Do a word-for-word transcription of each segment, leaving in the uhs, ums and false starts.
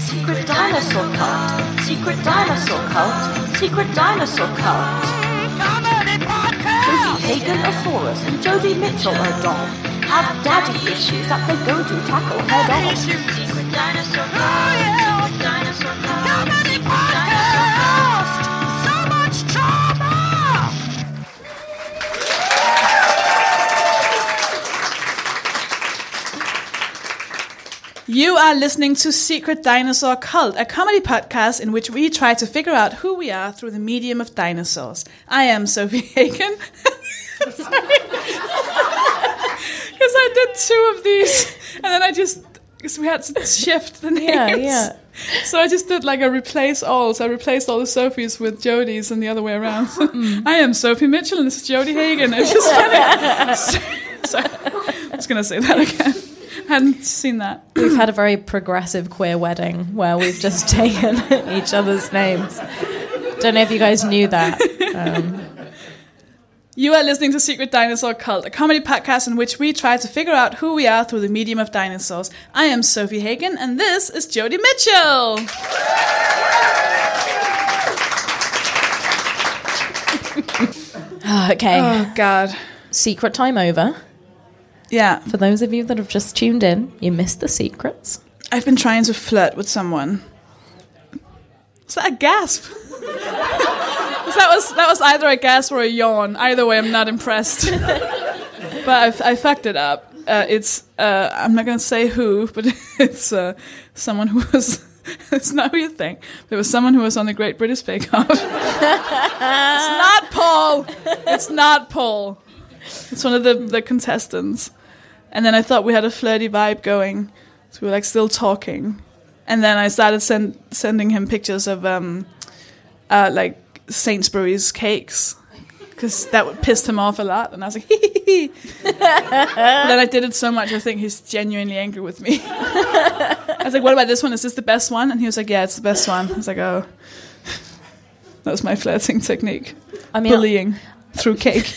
Secret Dinosaur Cult. Secret Dinosaur Cult. Secret Dinosaur Cult. Sophie Hagen of Forrest and Jodie Mitchell are Dom. Have daddy issues that they go to tackle head on. Secret Dinosaur Cult. Secret Dinosaur Cult. Comedy Podcast! So much trauma! You are listening to Secret Dinosaur Cult, a comedy podcast in which we try to figure out who we are through the medium of dinosaurs. I am Sophie Hagen. Because I did two of these, and then I just, because we had to shift the names. Yeah, yeah. So I just did like a replace all. So I replaced all the Sophies with Jodies and the other way around. Mm. I am Sophie Mitchell and this is Jodie Hagen. It's just funny. so, sorry, I was going to say that again. Hadn't seen that. We've had a very progressive queer wedding where we've just taken each other's names. Don't know if you guys knew that. Um. You are listening to Secret Dinosaur Cult, a comedy podcast in which we try to figure out who we are through the medium of dinosaurs. I am Sophie Hagen, and this is Jodie Mitchell. Okay. Oh, God. Secret time over. Yeah. For those of you that have just tuned in, you missed the secrets. I've been trying to flirt with someone. Was that a gasp? that was that was either a gasp or a yawn. Either way, I'm not impressed. But I've, I fucked it up. Uh, it's uh, I'm not going to say who, but it's uh, someone who was. It's not who you think. There was someone who was on the Great British Bake Off. It's not Paul. It's not Paul. It's one of the, the contestants. And then I thought we had a flirty vibe going. So we were like still talking. And then I started send, sending him pictures of um, uh, like Sainsbury's cakes. Because that would pissed him off a lot. And I was like, hee hee hee. But then I did it so much, I think he's genuinely angry with me. I was like, what about this one? Is this the best one? And he was like, yeah, it's the best one. I was like, oh. That was my flirting technique. I mean, bullying through cake.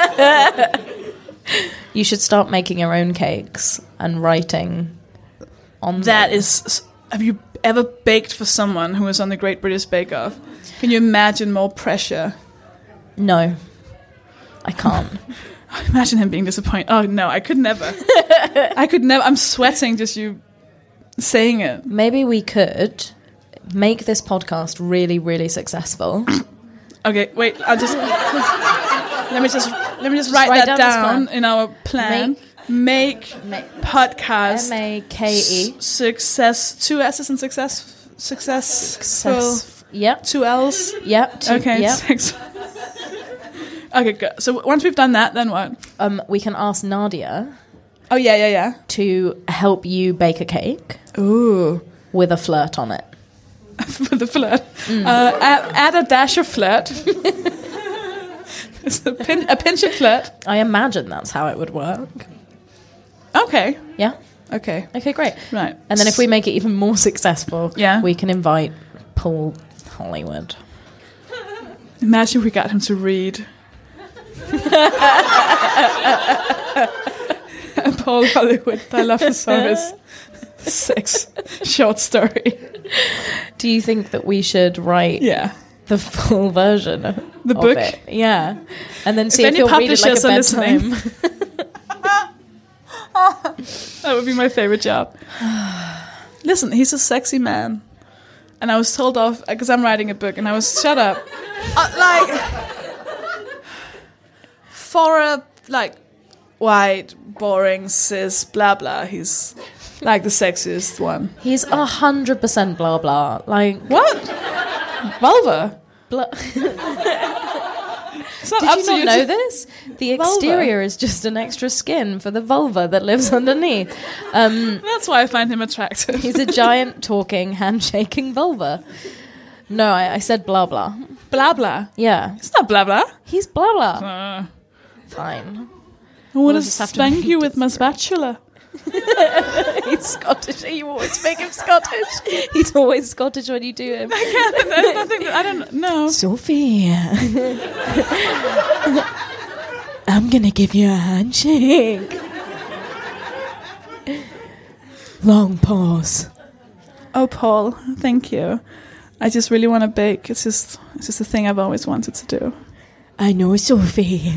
You should start making your own cakes and writing on that. them. Is, have you ever baked for someone who was on the Great British Bake Off? Can you imagine more pressure? No, I can't. Imagine him being disappointed. Oh no, I could never. I could never. I'm sweating just you saying it. Maybe we could make this podcast really, really successful. Okay, wait. I'll just let me just let me just, just write, write that down, down in our plan. Make, make, make podcast. M A K E S- success. Two S's and success. Success. Success. Yep. Two L's. Yep. Two, okay. Yep. Six. Okay, good. So once we've done that, then what? Um, we can ask Nadia. Oh yeah, yeah, yeah. To help you bake a cake. Ooh. With a flirt on it. With a flirt. Mm. Uh, add, add a dash of flirt. It's a, pin, a pinch of flirt. I imagine that's how it would work. Okay. Yeah. Okay. Okay, great. Right. And then if we make it even more successful, yeah, we can invite Paul Hollywood. Imagine if we got him to read. Paul Hollywood, Dilophosaurus sex short story. Do you think that we should write yeah. the full version of the book? It? Yeah. And then see if, if you'll read it like a bedtime. That would be my favorite job. Listen, he's a sexy man. And I was told off, because I'm writing a book, and I was, shut up. Uh, like, for a, like, white, boring, cis, blah, blah, he's, like, the sexiest one. He's a hundred percent blah, blah. Like, what? Vulva? Blah. Did you not know this? The exterior vulva is just an extra skin for the vulva that lives underneath. Um, That's why I find him attractive. He's a giant, talking, handshaking vulva. No, I, I said blah, blah. Blah, blah? Yeah. It's not blah, blah. He's blah, blah. Uh, Fine. I want to spank you with my spatula. He's Scottish. You always make him Scottish. He's always Scottish when you do him. I can't. There's nothing. I don't know. Sophie, I'm gonna give you a handshake. Long pause. Oh, Paul, thank you. I just really want to bake. It's just, it's just a thing I've always wanted to do. I know, Sophie.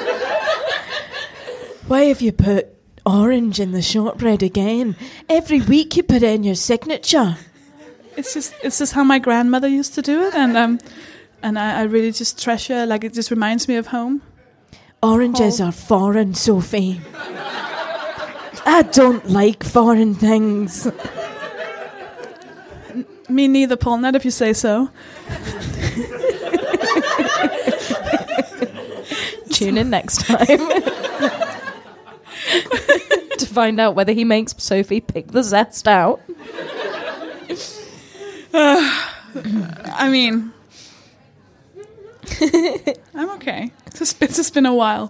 Why have you put orange in the shortbread again? Every week you put in your signature. It's just, it's just how my grandmother used to do it, and um, and I, I really just treasure. Like, it just reminds me of home. Oranges Paul. are foreign, Sophie. I don't like foreign things. N- me neither, Paul. Not if you say so. Tune in next time to find out whether he makes Sophie pick the zest out. Uh, I mean, I'm okay. It's just, it's just been a while.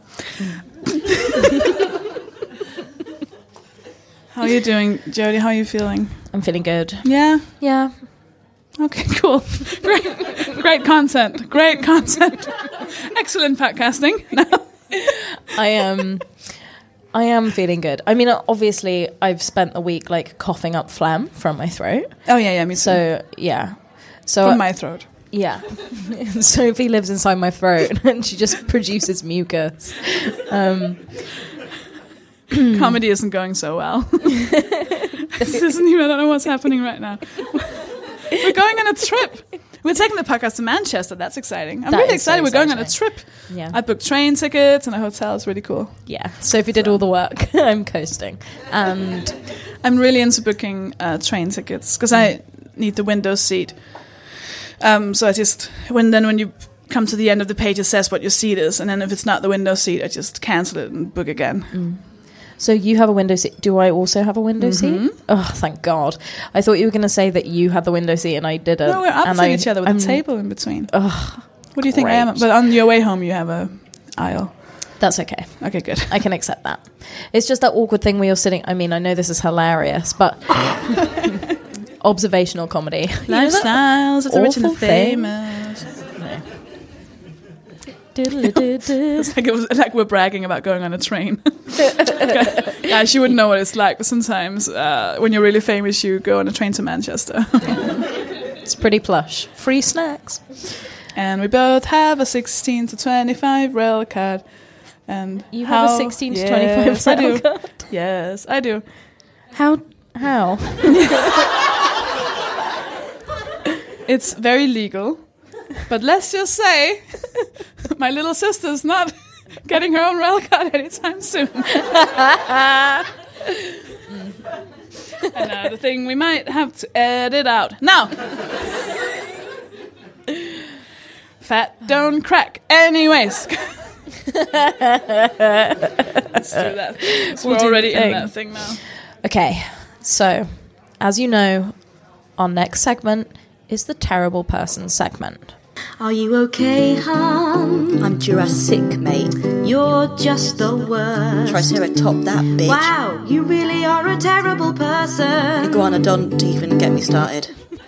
How are you doing, Jodie? How are you feeling? I'm feeling good. Yeah? Yeah. Okay, cool. Great, great content. Great content. Excellent podcasting. No. I am. Um, I am feeling good. I mean, obviously, I've spent the week like coughing up phlegm from my throat. Oh yeah, yeah, me too. So yeah. So from my throat. Yeah. Sophie lives inside my throat, and she just produces mucus. Um, Comedy isn't going so well. This isn't even. I don't know what's happening right now. We're going on a trip. We're taking the podcast to Manchester. That's exciting. I'm That really is so excited. We're going on a exciting. trip. Yeah. I booked train tickets and a hotel. It's really cool. Yeah. Sophie did all the work. I'm coasting. And I'm really into booking uh, train tickets because I need the window seat. Um, so I just when then when you come to the end of the page, it says what your seat is, and then if it's not the window seat, I just cancel it and book again. Mm. So you have a window seat. Do I also have a window Mm-hmm. seat? Oh, thank God. I thought you were going to say that you had the window seat and I didn't. No, we're and opposite I, each other with I'm, a table in between. Ugh, What do you think I am? great. But on your way home, you have a aisle. That's okay. Okay, good. I can accept that. It's just that awkward thing where you're sitting. I mean, I know this is hilarious, but observational comedy. You know that Lifestyles of the rich and the awful thing? famous. No. Diddle-a-doo-doo. It's like, it was, like we're bragging about going on a train. Guys, you wouldn't know what it's like, but sometimes uh, when you're really famous, you go on a train to Manchester. It's pretty plush. Free snacks. And we both have a sixteen to twenty-five rail card. And You have how- a sixteen to yes, twenty-five I do. rail card? Yes, I do. How? How? It's very legal. But let's just say, my little sister's not getting her own rail card anytime soon. Another thing we might have to edit out. Now, fat don't crack. Anyways. Let's do that. So We'll we're do already the thing. in that thing now. Okay, so as you know, our next segment is the terrible person segment. Are you okay, hon? I'm Jurassic, mate. You're just the worst. Triceratop that bitch. Wow, you really are a terrible person. Iguanodon, even get me started.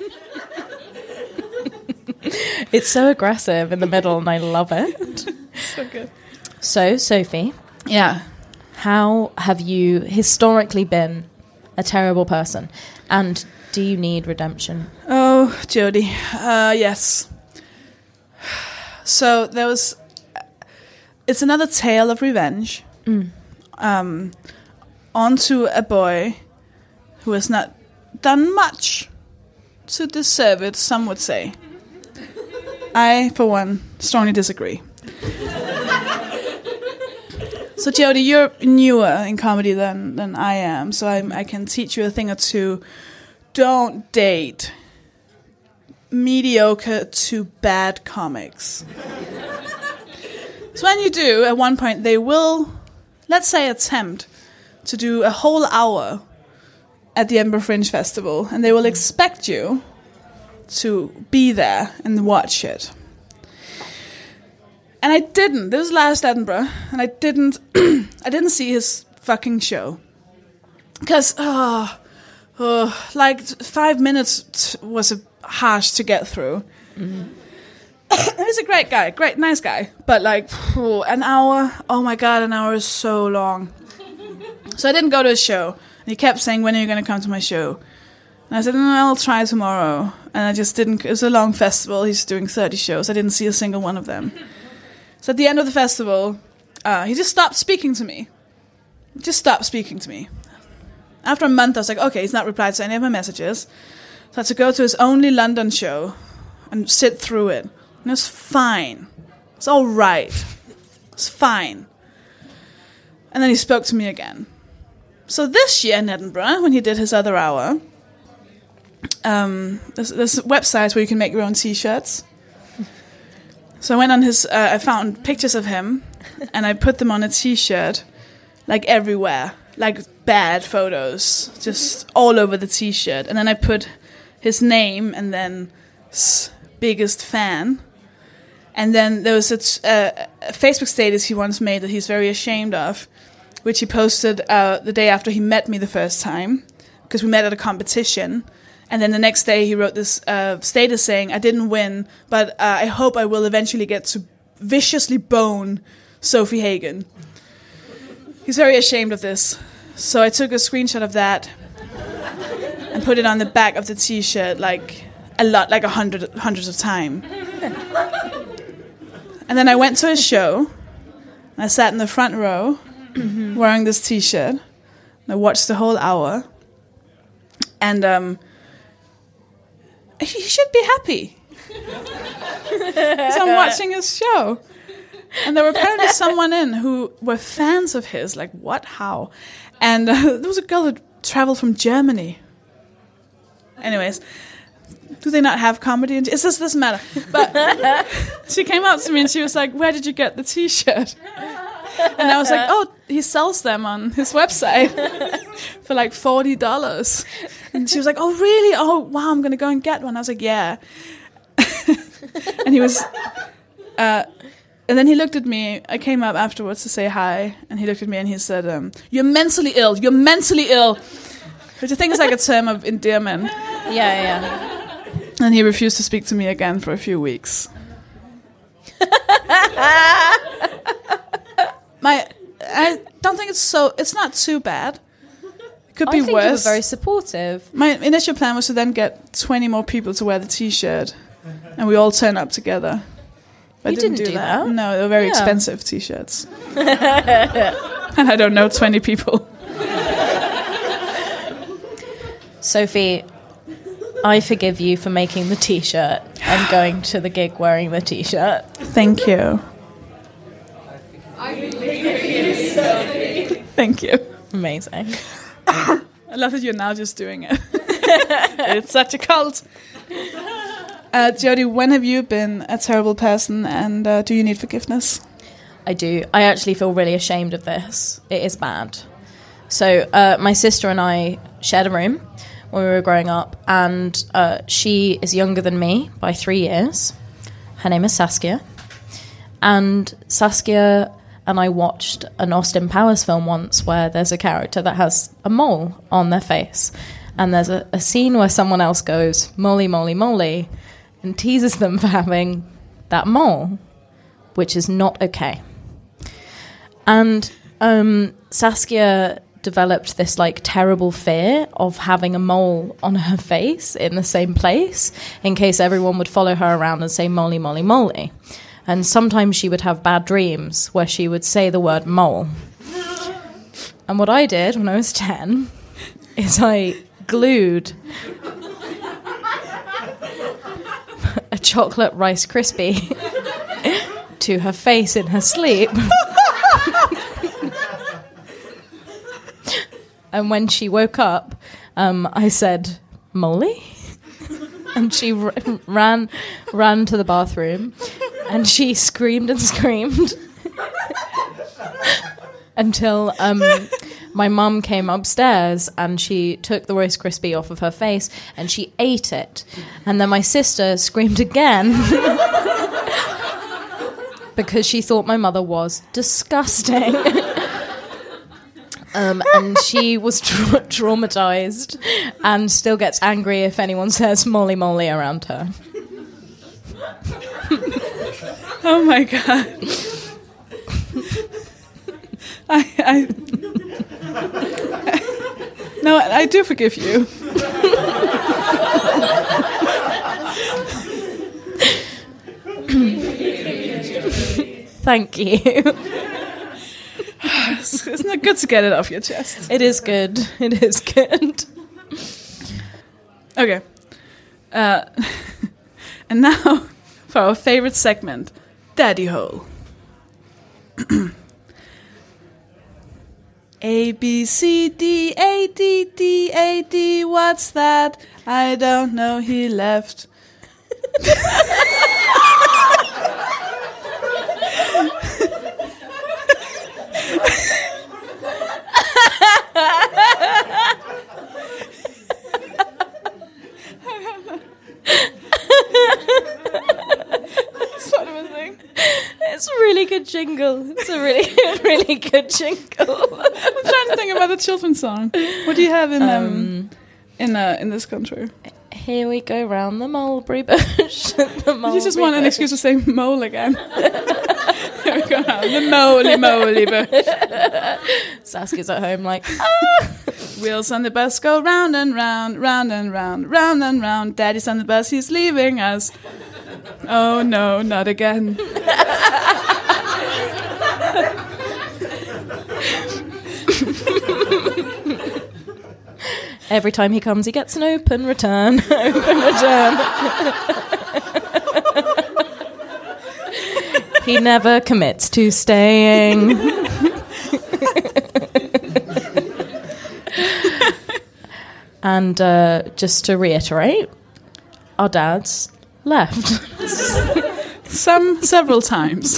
It's so aggressive in the middle, and I love it. So good. So, Sophie, Yeah. how have you historically been a terrible person? And do you need redemption? Oh, Jodie. Uh, yes. So there was. It's another tale of revenge. Mm. Um, onto a boy who has not done much to deserve it, some would say. I, for one, strongly disagree. So, Jodie, you're newer in comedy than, than I am, so I, I can teach you a thing or two. Don't date mediocre to bad comics. So when you do, at one point, they will, let's say, attempt to do a whole hour at the Edinburgh Fringe Festival, and they will expect you to be there and watch it. And I didn't. This was last Edinburgh, and I didn't. I didn't see his fucking show because, oh, oh, like five minutes t- was a harsh to get through. Mm-hmm. He's a great guy, great, nice guy, but like oh, an hour. Oh my god, an hour is so long. So I didn't go to his show. And he kept saying, "When are you going to come to my show?" And I said, no, I'll try tomorrow. And I just didn't. It was a long festival. He's doing thirty shows. I didn't see a single one of them. So at the end of the festival, uh, he just stopped speaking to me. Just stopped speaking to me. After a month, I was like, okay, he's not replied to any of my messages. So I had to go to his only London show and sit through it. And it was fine. It's all right. It's fine. And then he spoke to me again. So this year in Edinburgh, when he did his other hour, um, there's, there's websites where you can make your own T-shirts. So I went on his, uh, I found pictures of him, and I put them on a T-shirt, like everywhere, like bad photos, just all over the T-shirt. And then I put his name and then s- biggest fan. And then there was a, t- uh, a Facebook status he once made that he's very ashamed of, which he posted uh, the day after he met me the first time, because we met at a competition. And then the next day he wrote this uh, status saying, I didn't win, but uh, I hope I will eventually get to viciously bone Sophie Hagen. He's very ashamed of this. So I took a screenshot of that and put it on the back of the T-shirt, like a lot, like a hundred, hundreds of times. And then I went to his show, and I sat in the front row, mm-hmm. wearing this T-shirt, and I watched the whole hour. And um, he should be happy. So I'm watching his show. And there were apparently someone in who were fans of his, like, what, how? And uh, there was a girl who traveled from Germany. Anyways, do they not have comedy? It just doesn't matter. But she came up to me and she was like, where did you get the T-shirt? And I was like, oh, he sells them on his website for like forty dollars. And she was like, oh, really? Oh, wow, I'm going to go and get one. I was like, yeah. And he was... Uh, and then he looked at me. I came up afterwards to say hi. And he looked at me and he said, um, you're mentally ill. You're mentally ill. Which I think is like a term of endearment. Yeah, yeah. And he refused to speak to me again for a few weeks. My, I don't think it's so. It's not too bad. It could I be think worse. you were very supportive. My initial plan was to then get twenty more people to wear the T-shirt, and we all turn up together. But You I didn't, didn't do, do that. that. No, they were very Yeah. expensive T-shirts, and I don't know twenty people. Sophie, I forgive you for making the T-shirt and going to the gig wearing the T-shirt. Thank you. Thank you. Amazing. I love that you're now just doing it. It's such a cult. Uh, Jodie, when have you been a terrible person, and uh, do you need forgiveness? I do. I actually feel really ashamed of this. It is bad. So uh, my sister and I shared a room when we were growing up, and uh, she is younger than me by three years. Her name is Saskia. And Saskia and I watched an Austin Powers film once where there's a character that has a mole on their face. And there's a, a scene where someone else goes, moly, moly, moly, and teases them for having that mole, which is not okay. And um, Saskia developed this like terrible fear of having a mole on her face in the same place in case everyone would follow her around and say moly, moly, moly. And sometimes she would have bad dreams where she would say the word mole. And what I did when I was ten is I glued a chocolate Rice Krispie to her face in her sleep. And when she woke up, um, I said, Molly? And she r- ran ran to the bathroom, and she screamed and screamed until um, my mum came upstairs, and she took the Rice Krispie off of her face, and she ate it. And then my sister screamed again because she thought my mother was disgusting. Um, and she was tra- traumatized and still gets angry if anyone says molly molly around her. Oh my god. I, I No, I do forgive you. Thank you. Isn't it good to get it off your chest? It is good. It is good. Okay. Uh, and now for our favorite segment, Daddy Hole. A, B, C, D, A, D, D, A, D, what's that? I don't know, he left. Sort of a thing. It's a really good jingle. It's a really, really good jingle. I'm trying to think about the children's song. What do you have in um, Um, in uh, in this country? Here we go round the mulberry bush. The mulberry You just want an bush. excuse to say mole again. Here we go now. The moly moly bush. Saskia's at home like, ah! Wheels on the bus go round and round, round and round, round and round. Daddy's on the bus, he's leaving us. Oh no, not again. Every time he comes, he gets an open return. Open return. He never commits to staying. And uh, just to reiterate, our dads left. Some, several times.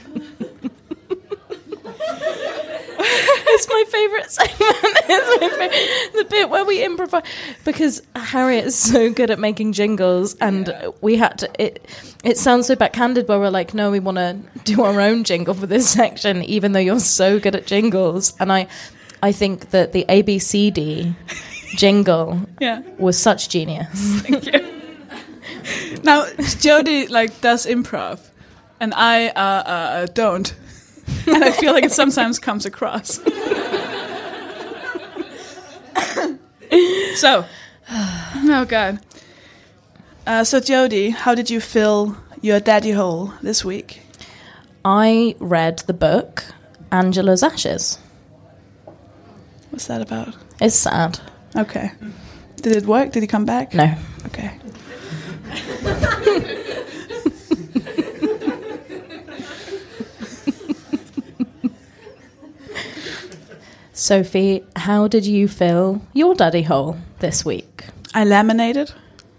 It's my favourite segment. It's my fa- the bit where we improvise, because Harriet is so good at making jingles, and Yeah. we had to. It it sounds so backhanded, where we're like, no, we want to do our own jingle for this section, even though you're so good at jingles. And I, I think that the A B C D jingle Yeah. was such genius. Thank you. Now, Jodie like does improv, and I uh, uh, don't, and I feel like it sometimes comes across. So, oh god. Uh, so Jodie, how did you fill your daddy hole this week? I read the book Angela's Ashes. What's that about? It's sad. Okay. Did it work? Did he come back? No. Okay. Sophie, how did you fill your daddy hole this week? I laminated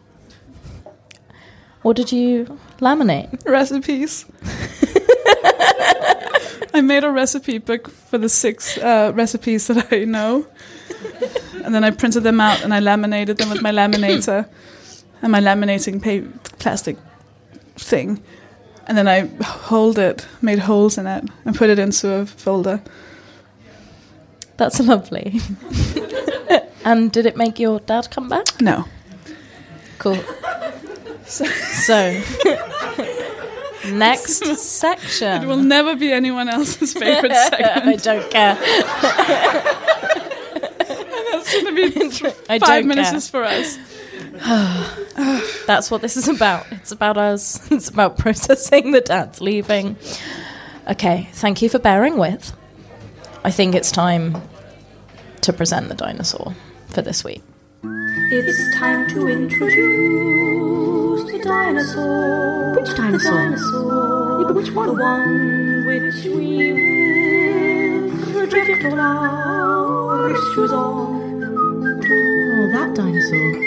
What did you laminate? recipes. I made a recipe book for the six uh, recipes that I know. And then I printed them out and I laminated them with my laminator and my laminating pa- plastic thing. And then I hold it, made holes in it, and put it into a folder. That's lovely. And did it make your dad come back? No. Cool. So, so next section. It will never be anyone else's favorite I segment. don't care. That's going to be I five don't minutes care. is for us. That's what this is about. It's about us. It's about processing the dad's leaving. Okay, thank you for bearing with. I think it's time to present the dinosaur for this week. It's time to introduce the dinosaur. Which dinosaur? The dinosaur. Yeah, but which one? The one which we will project all our issues on. Oh, that dinosaur.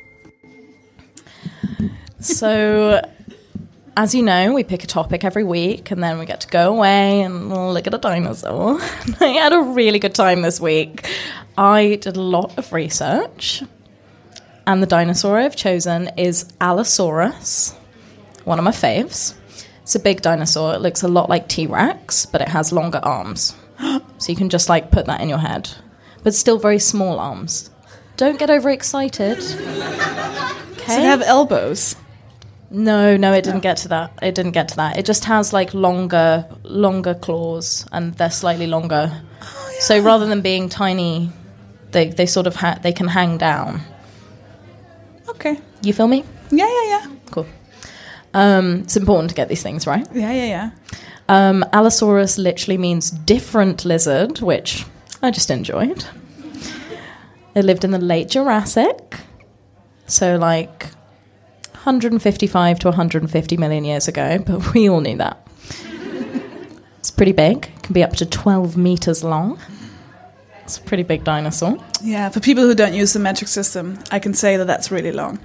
So, as you know, we pick a topic every week and then we get to go away and look at a dinosaur. I had a really good time this week. I did a lot of research, and the dinosaur I've chosen is Allosaurus, one of my faves. It's a big dinosaur. It looks a lot like T-Rex, but it has longer arms. So you can just like put that in your head. But still very small arms. Don't get overexcited. Does Okay. it have elbows? No, no, it didn't get to that. It didn't get to that. It just has like longer, longer claws, and they're slightly longer. So rather than being tiny They they sort of ha- they can hang down. Okay. You feel me? Yeah, yeah, yeah. Cool. Um, it's important to get these things right. Yeah, yeah, yeah. Um, Allosaurus literally means different lizard, which I just enjoyed. It lived in the late Jurassic, so like one hundred fifty-five to one hundred fifty million years ago, but we all knew that. It's pretty big. It can be up to twelve meters long. It's a pretty big dinosaur. Yeah, for people who don't use the metric system, I can say that that's really long.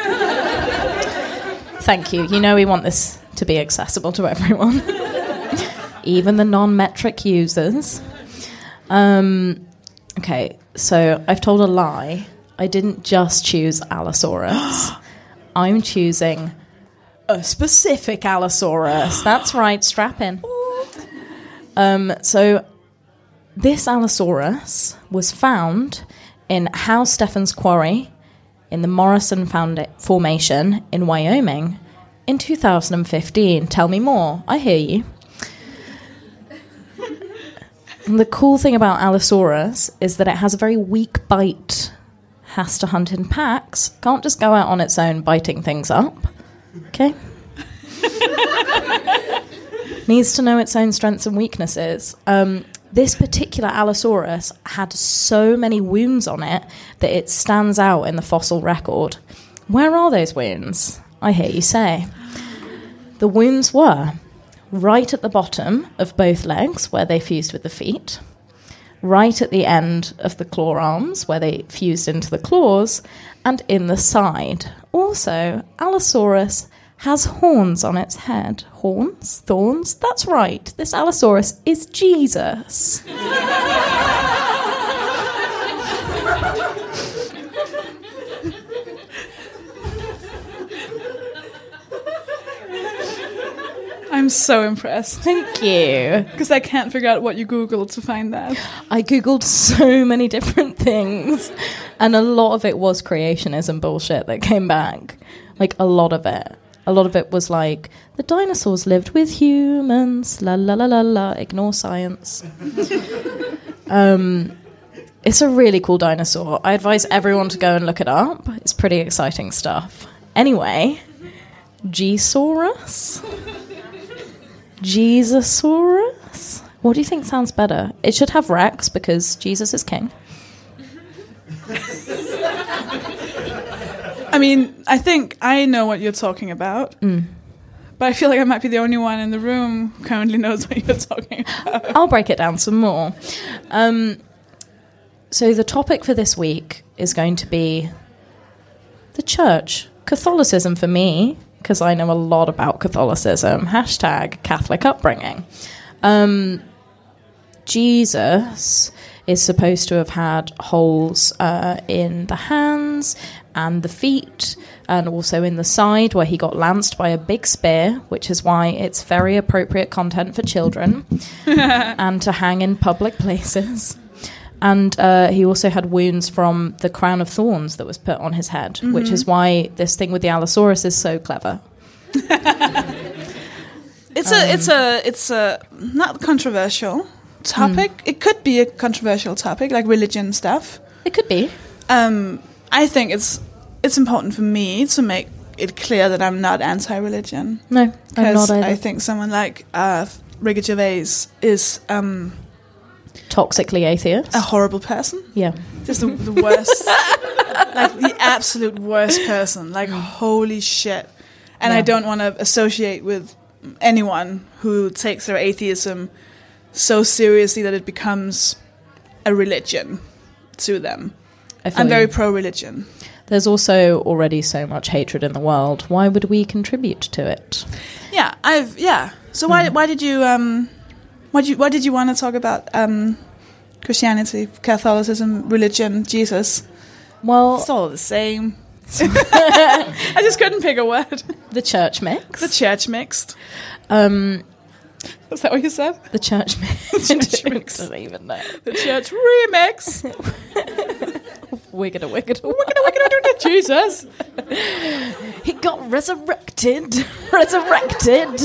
Thank you. You know we want this to be accessible to everyone, even the non-metric users. Um, okay, so I've told a lie. I didn't just choose Allosaurus. I'm choosing a specific Allosaurus. That's right, strap in. Um, so this Allosaurus was found in Howe Steffens Quarry in the Morrison Founda- Formation in Wyoming in two thousand fifteen. Tell me more. I hear you. And the cool thing about Allosaurus is that it has a very weak bite. Has to hunt in packs. Can't just go out on its own biting things up. Okay? Needs to know its own strengths and weaknesses. Um, this particular Allosaurus had so many wounds on it that it stands out in the fossil record. Where are those wounds? I hear you say. The wounds were right at the bottom of both legs, where they fused with the feet, right at the end of the claw arms, where they fused into the claws, and in the side. Also, Allosaurus has horns on its head. Horns? Thorns? That's right. This Allosaurus is Jesus. I'm so impressed. Thank you. Because I can't figure out what you Googled to find that. I Googled so many different things, and a lot of it was creationism bullshit that came back. Like, a lot of it. A lot of it was like, the dinosaurs lived with humans, la la la la la, ignore science. um, it's a really cool dinosaur. I advise everyone to go and look it up. It's pretty exciting stuff. Anyway, G-saurus? Jesusaurus? What do you think sounds better? It should have Rex because Jesus is king. I mean, I think I know what you're talking about. Mm. But I feel like I might be the only one in the room who currently knows what you're talking about. I'll break it down some more. Um, so the topic for this week is going to be the church. Catholicism for me, because I know a lot about Catholicism. Hashtag Catholic upbringing. Um, Jesus is supposed to have had holes uh, in the hands and the feet, and also in the side where he got lanced by a big spear, which is why it's very appropriate content for children and to hang in public places. And uh, he also had wounds from the crown of thorns that was put on his head, mm-hmm. which is why this thing with the Allosaurus is so clever. It's um, a, it's a, it's a not controversial topic. Mm. It could be a controversial topic, like religion stuff. It could be. Um, I think it's it's important for me to make it clear that I'm not anti-religion. No, I'm not either. I think someone like uh, Ricky Gervais is um, toxically atheist, a horrible person. Yeah, just the, the worst, like the absolute worst person. Like holy shit. And yeah. I don't want to associate with anyone who takes their atheism so seriously that it becomes a religion to them. I'm very pro-religion. There's also already so much hatred in the world. Why would we contribute to it? Yeah, I've yeah. So why mm. why did you um why did you why did you want to talk about um Christianity, Catholicism, religion, Jesus? Well, it's all the same. I just couldn't pick a word. The church mix. The church mixed. Um, Was that what you said? The church mix. The church mix. I don't even know. The church remix. Wiggada, wiggada, wiggada, wiggada, Jesus. He got resurrected. Resurrected.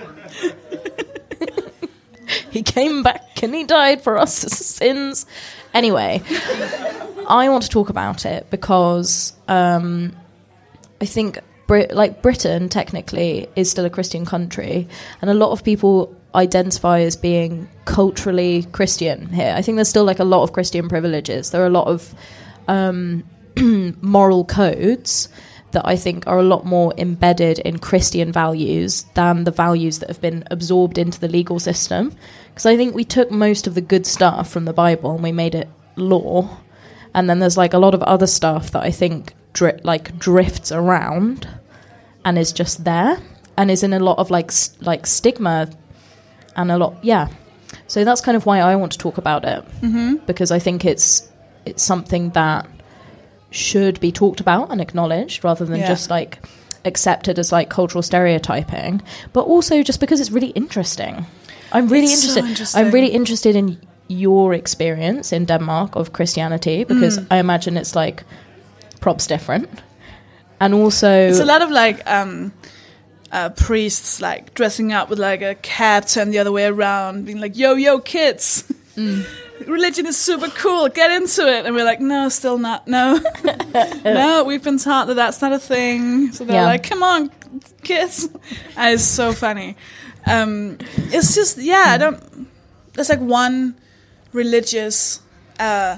He came back and he died for us sins. Anyway, I want to talk about it because um, I think Brit- like Britain technically is still a Christian country, and a lot of people identify as being culturally Christian here. I think there's still like a lot of Christian privileges. There are a lot of um, moral codes that I think are a lot more embedded in Christian values than the values that have been absorbed into the legal system. Because I think we took most of the good stuff from the Bible and we made it law. And then there's like a lot of other stuff that I think dri- like drifts around and is just there and is in a lot of like st- like stigma and a lot, yeah. So that's kind of why I want to talk about it, mm-hmm. because I think it's it's something that should be talked about and acknowledged rather than yeah. just like accepted as like cultural stereotyping, but also just because it's really interesting. I'm really it's interested. So interesting. I'm really interested in your experience in Denmark of Christianity because mm. I imagine it's like props different, and also it's a lot of like um, uh, priests like dressing up with like a cap turned the other way around, being like, "Yo, yo, kids." Mm. Religion is super cool, get into it. And we're like, no, still not, no. No, we've been taught that that's not a thing. So they're yeah. like, come on, kids. And it's so funny. Um, it's just, yeah, I don't, there's like one religious, uh,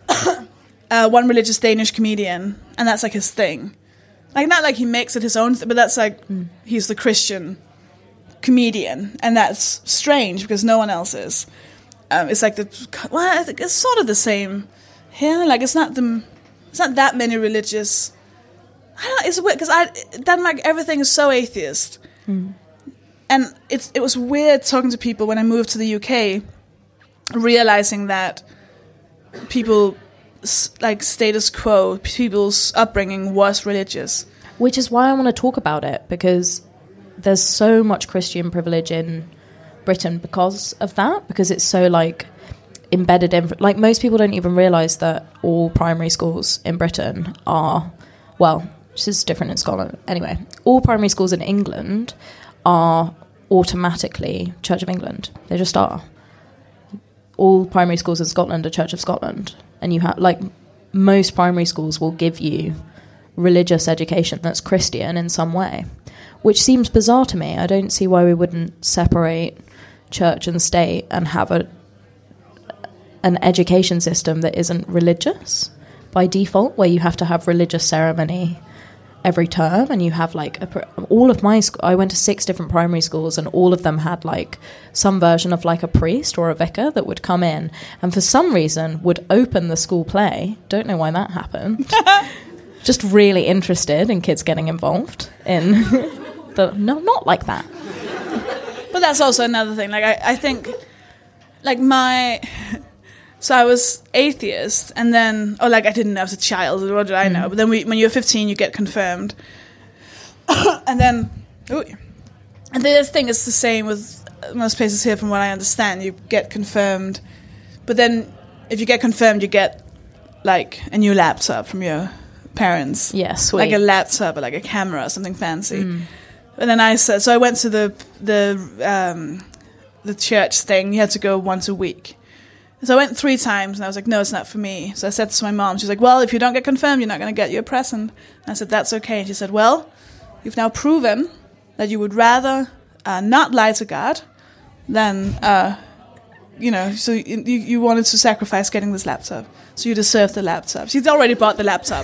uh, one religious Danish comedian, and that's like his thing. Like, not like he makes it his own thing, but that's like, mm. he's the Christian comedian. And that's strange because no one else is. Um, it's like the well, I think it's sort of the same here. Like it's not the, it's not that many religious. I don't know, it's weird because I Denmark everything is so atheist, mm. and it's it was weird talking to people when I moved to the U K, realizing that people like status quo, people's upbringing was religious, which is why I want to talk about it because there's so much Christian privilege in Britain because of that, because it's so like embedded in, like most people don't even realise that all primary schools in Britain are, well, this is different in Scotland anyway, all primary schools in England are automatically Church of England. They just are. All primary schools in Scotland are Church of Scotland, and you have like most primary schools will give you religious education that's Christian in some way, which seems bizarre to me. I don't see why we wouldn't separate church and state and have a an education system that isn't religious by default, where you have to have religious ceremony every term, and you have like a, all of my sc- I went to six different primary schools, and all of them had like some version of like a priest or a vicar that would come in and for some reason would open the school play. Don't know why that happened. Just really interested in kids getting involved in the no, not like that. But that's also another thing. Like I, I think, like my, so I was atheist, and then, or like I didn't know as a child. What did I know? Mm. But then we, when you're fifteen, you get confirmed, and then, ooh, and the other thing is the same with most places here, from what I understand. You get confirmed, but then if you get confirmed, you get like a new laptop from your parents. Yeah, sweet. Like a laptop or like a camera or something fancy. Mm. And then I said, so I went to the the um, the church thing. You had to go once a week. So I went three times, and I was like, no, it's not for me. So I said to my mom, she's like, well, if you don't get confirmed, you're not going to get your present. And I said, that's okay. And she said, well, you've now proven that you would rather uh, not lie to God than, uh, you know, so you, you wanted to sacrifice getting this laptop. So you deserve the laptop. She's already bought the laptop.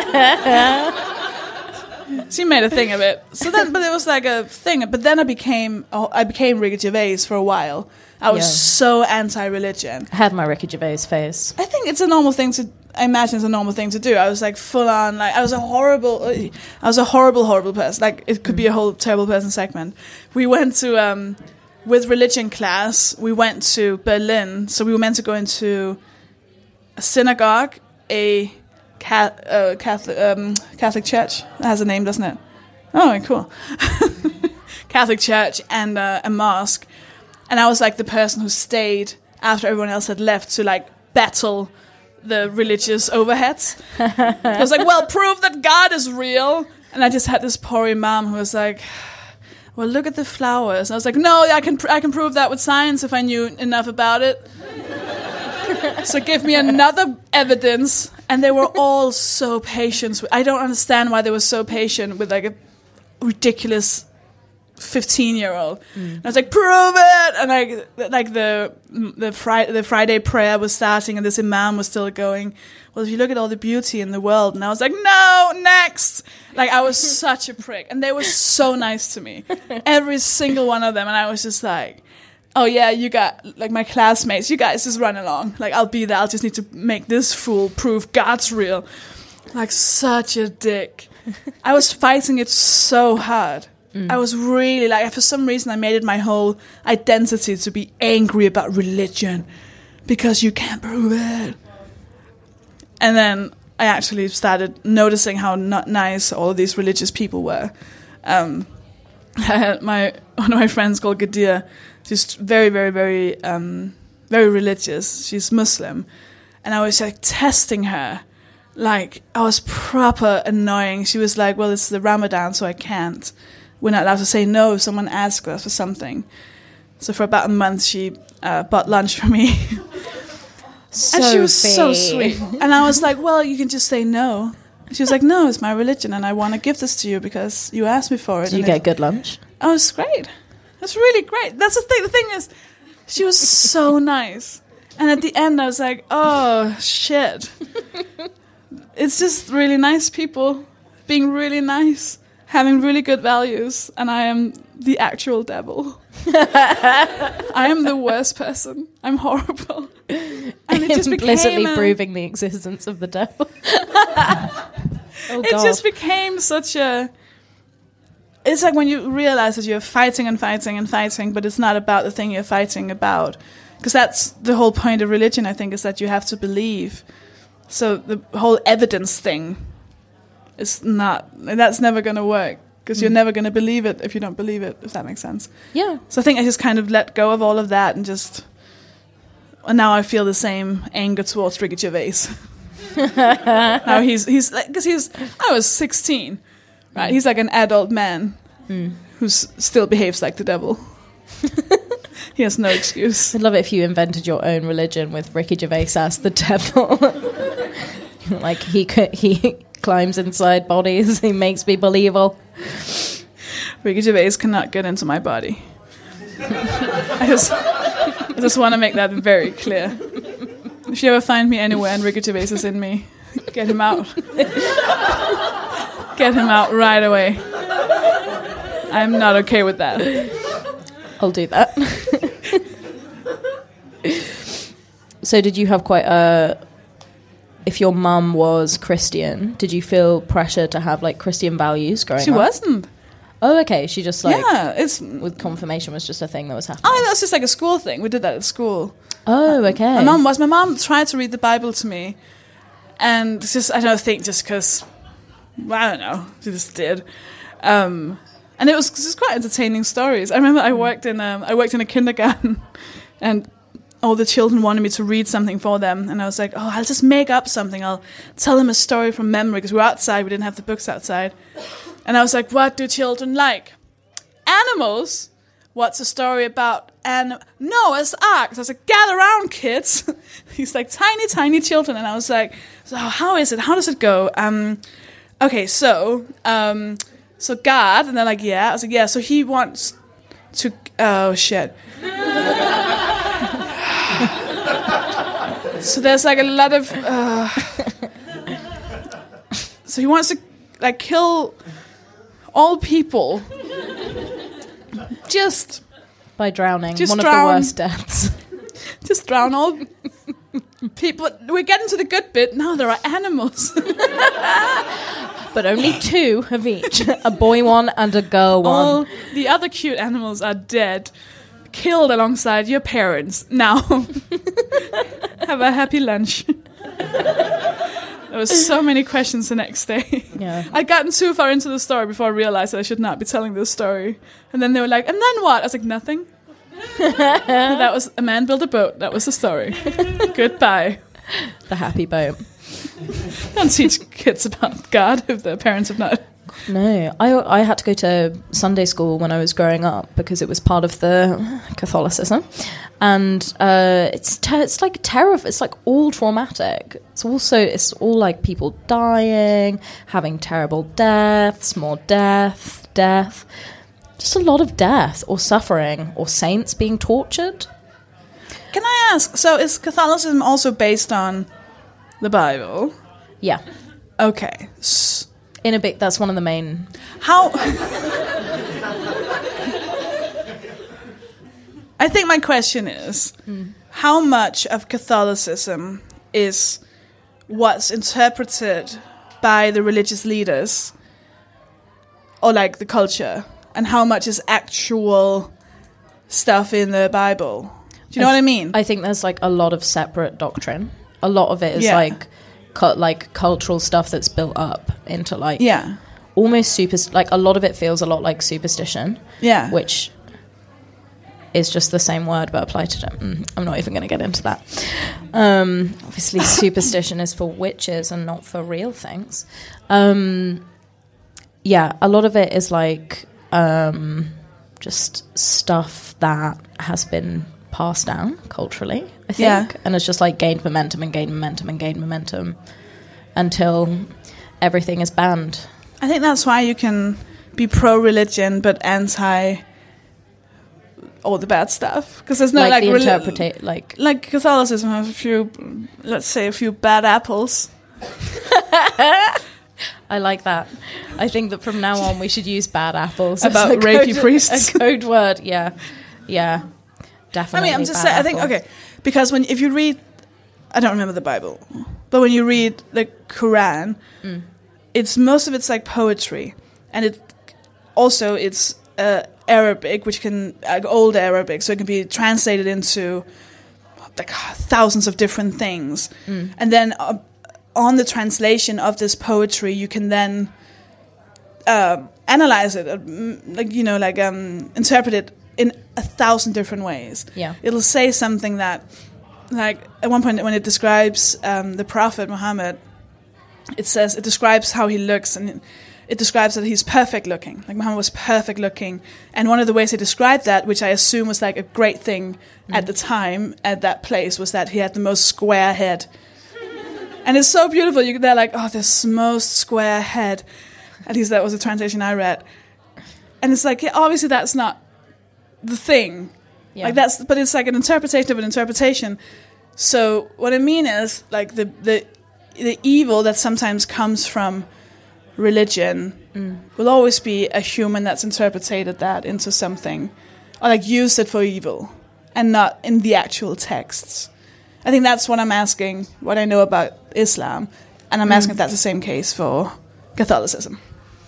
She made a thing of it. So then, but it was like a thing. But then I became, oh, I became Ricky Gervais for a while. I was yeah. so anti-religion. I had my Ricky Gervais phase. I think it's a normal thing to. I imagine it's a normal thing to do. I was like full on. Like I was a horrible. I was a horrible, horrible person. Like it could mm. be a whole terrible person segment. We went to um, with religion class. We went to Berlin. So we were meant to go into a synagogue, a Catholic, uh, Catholic, um, Catholic church. That has a name, doesn't it? Oh, cool. Catholic church and uh, a mosque. And I was like the person who stayed after everyone else had left to like battle the religious overheads. I was like, well, prove that God is real. And I just had this poor imam who was like, well, look at the flowers. And I was like, no, I can pr- I can prove that with science if I knew enough about it. So give me another evidence. And they were all so patient. I don't understand why they were so patient with like a ridiculous fifteen-year-old. Mm. I was like, prove it! And like, like the the, Friday, the Friday prayer was starting, and this imam was still going, well, if you look at all the beauty in the world, and I was like, no, next! Like, I was such a prick. And they were so nice to me. Every single one of them. And I was just like, oh yeah, you got, like my classmates, you guys just run along. Like, I'll be there, I'll just need to make this fool prove God's real. Like, such a dick. I was fighting it so hard. Mm. I was really, like, for some reason I made it my whole identity to be angry about religion. Because you can't prove it. And then I actually started noticing how not nice all of these religious people were. Um, I had my one of my friends called Gadir. She's very, very, very, um, very religious. She's Muslim, and I was like testing her. Like, I was proper annoying. She was like, "Well, it's the Ramadan, so I can't. We're not allowed to say no if someone asks us for something." So for about a month, she uh, bought lunch for me. So and she was big. so sweet. And I was like, well, you can just say no. She was like, no, it's my religion, and I want to give this to you because you asked me for it. Did you and get it, good lunch? Oh, it's great. That's really great. That's the thing. The thing is, she was so nice. And at the end, I was like, oh, shit. It's just really nice people being really nice, having really good values, and I am the actual devil. I am the worst person. I'm horrible. And it just implicitly became a, proving the existence of the devil. Oh, it God. just became such a... It's like when you realize that you're fighting and fighting and fighting, but it's not about the thing you're fighting about. Because that's the whole point of religion, I think, is that you have to believe. So the whole evidence thing is not... That's never going to work. Because mm. you're never going to believe it if you don't believe it, if that makes sense. Yeah. So I think I just kind of let go of all of that and just... And now I feel the same anger towards Ricky Gervais. Now he's he's like, because he's I was sixteen, right? Mm. He's like an adult man mm. who still behaves like the devil. He has no excuse. I'd love it if you invented your own religion with Ricky Gervais as the devil. Like he could, he climbs inside bodies, he makes people evil. Ricky Gervais cannot get into my body. I just. I just want to make that very clear. If you ever find me anywhere and Ricky Gervais is in me, get him out. Get him out right away. I'm not okay with that. I'll do that. So did you have quite a... If your mum was Christian, did you feel pressure to have like Christian values growing she up? She wasn't. Oh, okay. She just like... Yeah, it's... With confirmation was just a thing that was happening. Oh, that was just like a school thing. We did that at school. Oh, okay. My mum was... My mum tried to read the Bible to me. And it's just... I don't think just because... I don't know. She just did. Um, and it was just quite entertaining stories. I remember I worked in a, I worked in a kindergarten. And all the children wanted me to read something for them. And I was like, oh, I'll just make up something. I'll tell them a story from memory. Because we were outside. We didn't have the books outside. And I was like, what do children like? Animals? What's a story about an Noah's Ark? So I was like, gather around, kids. He's like, tiny, tiny children. And I was like, so how is it? How does it go? Um, okay, so, um, so God, and they're like, yeah. I was like, yeah, so he wants to, oh, shit. So there's like a lot of, uh, so he wants to, like, kill... all people, just by drowning, just one drown, of the worst deaths. Just drown all people. We're getting to the good bit now. There are animals, but only two of each: a boy one and a girl one. All the other cute animals are dead, killed alongside your parents. Now, have a happy lunch. There was so many questions the next day. Yeah. I'd gotten too far into the story before I realized that I should not be telling this story. And then they were like, and then what? I was like, nothing. That was, a man built a boat. That was the story. Goodbye. The happy boat. Don't teach kids about God if their parents have not No, I I had to go to Sunday school when I was growing up because it was part of the Catholicism, and uh, it's te- it's like terrible. It's like all traumatic. It's also it's all like people dying, having terrible deaths, more death, death, just a lot of death or suffering or saints being tortured. Can I ask? So is Catholicism also based on the Bible? Yeah. Okay. S- In a bit, that's one of the main... How... I think my question is, mm. how much of Catholicism is what's interpreted by the religious leaders, or like the culture, and how much is actual stuff in the Bible? Do you know I th- what I mean? I think there's like a lot of separate doctrine. A lot of it is yeah. like... Cu- like cultural stuff that's built up into like yeah almost super like a lot of it feels a lot like superstition, yeah which is just the same word but applied to them. Mm, I'm not even going to get into that. Um, obviously superstition is for witches and not for real things. Um, yeah a lot of it is like um, just stuff that has been passed down culturally, I think, yeah. and it's just like gained momentum and gained momentum and gained momentum until everything is banned. I think that's why you can be pro-religion but anti all the bad stuff, because there's no like, like the reli- interpretate like like Catholicism has a few, let's say, a few bad apples. I like that. I think that from now on we should use bad apples about as a rapey code, priests. a code word. Yeah, yeah. Definitely. I mean, I'm just saying, I think, okay, because when if you read, I don't remember the Bible, but when you read the Quran, mm. it's most of it's like poetry, and it also it's uh, Arabic, which can like old Arabic, so it can be translated into like thousands of different things, mm. and then uh, on the translation of this poetry, you can then uh, analyze it, uh, like you know, like um, interpret it in a thousand different ways. Yeah. It'll say something that, like, at one point when it describes um, the Prophet Muhammad, it says, it describes how he looks, and it, it describes that he's perfect looking. Like, Muhammad was perfect looking. And one of the ways he described that, which I assume was like a great thing mm. at the time, at that place, was that he had the most square head. And it's so beautiful. You, they're like, oh, this most square head. At least that was the translation I read. And it's like, yeah, obviously that's not the thing, yeah. like that's, but it's like an interpretation of an interpretation. So what I mean is, like the the the evil that sometimes comes from religion mm. will always be a human that's interpreted that into something, or like used it for evil, and not in the actual texts. I think that's what I'm asking. What I know about Islam, and I'm mm. asking if that's the same case for Catholicism.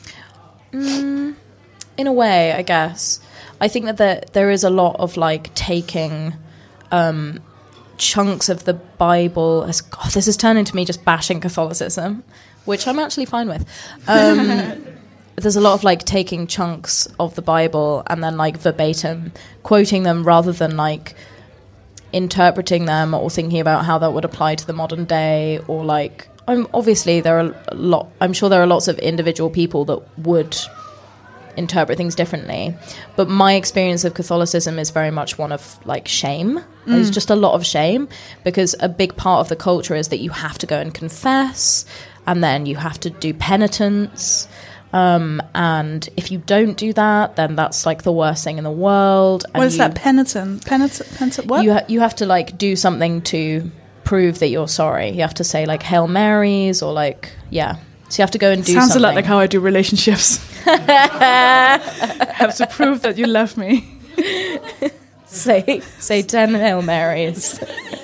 Mm, in a way, I guess. I think that there, there is a lot of like taking um, chunks of the Bible as God. This has turned into me just bashing Catholicism, which I'm actually fine with. Um, there's a lot of like taking chunks of the Bible and then like verbatim quoting them rather than like interpreting them or thinking about how that would apply to the modern day, or like I'm obviously there are a lot. I'm sure there are lots of individual people that would interpret things differently, but my experience of Catholicism is very much one of like shame. Mm. There's just a lot of shame, because a big part of the culture is that you have to go and confess, and then you have to do penitence, um, and if you don't do that, then that's like the worst thing in the world. And what is you, that penitent penitent penitent what you, ha- you have to like do something to prove that you're sorry. You have to say like Hail Marys, or like yeah so you have to go and do sounds something. a lot like how I do relationships. I have to prove that you love me. Say say ten Hail Marys.